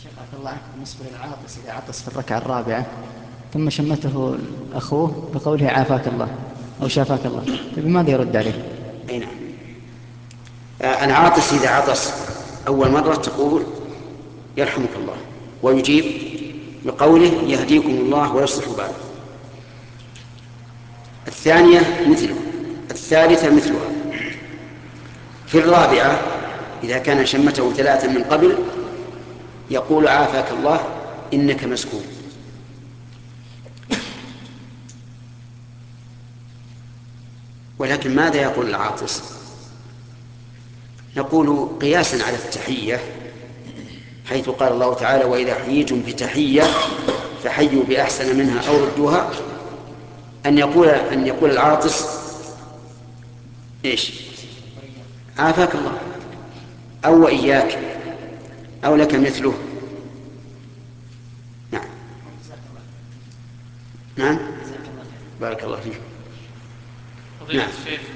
شفاك الله عنك. بالنسبة للعاطس إذا عطس في الركعة الرابعة ثم شمته أخوه بقوله عافاك الله أو شافاك الله، فبماذا يرد عليه؟ أي نعم. العاطس إذا عطس أول مرة تقول يرحمك الله، ويجيب بقوله يهديكم الله ويصلح بالكم. الثانية مثله، الثالثة مثلها. في الرابعة إذا كان شمته ثلاثا من قبل يقول عافاك الله إنك مسكون. ولكن ماذا يقول العاطس؟ نقول قياسا على التحية، حيث قال الله تعالى وإذا حييتم بتحية فحيوا بأحسن منها أو ردوها، أن يقول العاطس إيش؟ عافاك الله أو وإياك أو لك مثله. نعم. نعم. بارك الله فيك. فضيلة نعم. الشيخ